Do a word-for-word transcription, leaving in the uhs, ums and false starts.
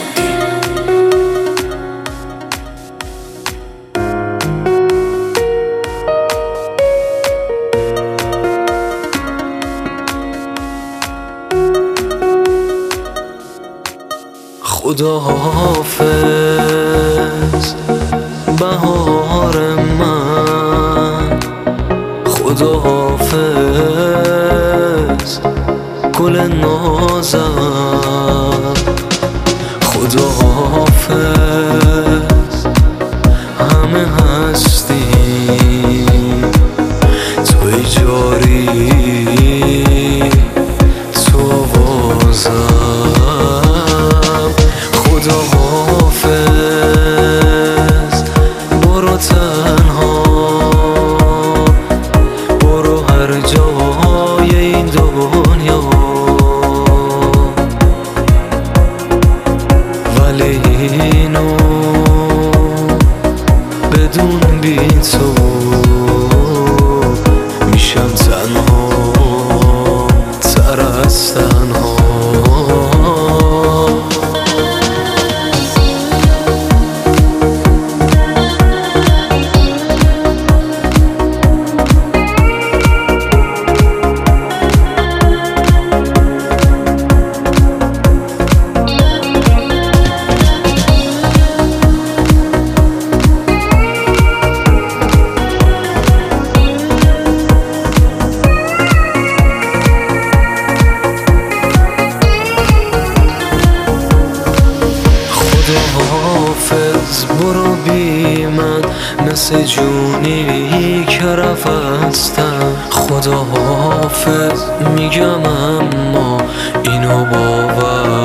خدا حافظ بهار من، خدا حافظ گل نازم، خدا حافظ همه هستی توی جاری تو بازم. خدا حافظ برو تنها، برو هر جای این دنیا، ولی اینو بدون بی تو میشم تنها تر از تنها. حافظ برو بی من مثل جونی که رفتم. خدا حافظ میگم اما اینو باور